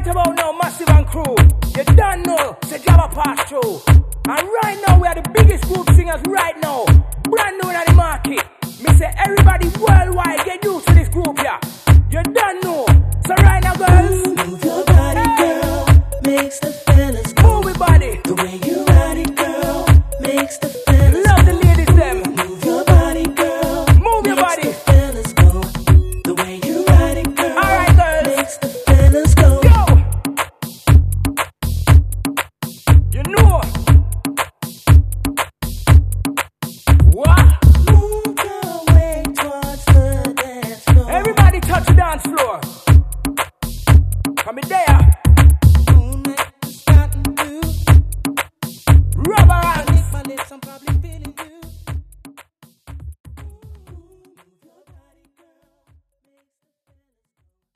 about now, Massive and Crew. You don't know, the Java pass through. And right now, we are the biggest group singers right now. Brand new in the market. Me say everybody worldwide get used to this group, yeah. You don't know. So right now, girls, move your body, girl. Makes the fellas go. Move your body. The way you ride it, girl, makes the fellas Love the ladies, them. move your body, girl. Move your Makes body. the fellas go. The way you ride it, girl, Alright, girls. makes the fellas go. Yo! You know what? Move your way towards the dance floor. Everybody touch the dance floor. Come in there.